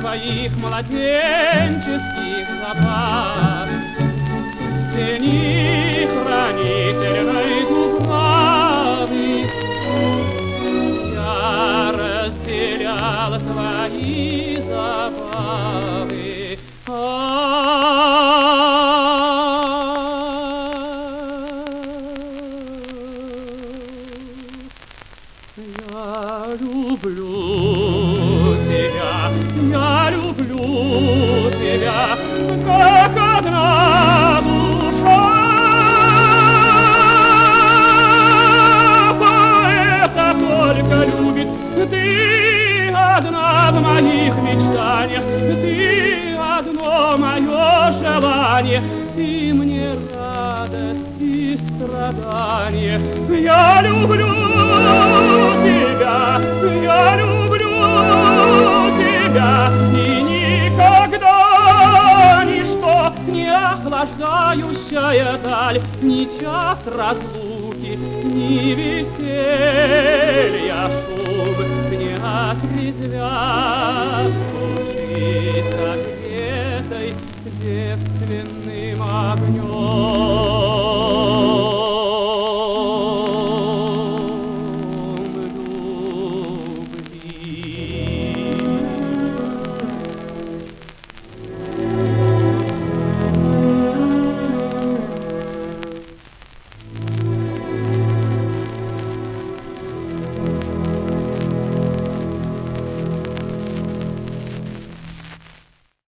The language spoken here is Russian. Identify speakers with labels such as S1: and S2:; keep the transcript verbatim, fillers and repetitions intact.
S1: твоих младенческих забав. Цени, хранительной дубравы, я разделял твои забавы. Я люблю тебя, я люблю тебя, как одна душа. Поэта только любит, ты одна в моих мечтаниях, ты одно мое желание, ты мне радость и страдание. Я люблю тебя, я люблю тебя, и никогда ничто не охлаждающая даль, ни час разлуки, ни веселья шум не отрезвят.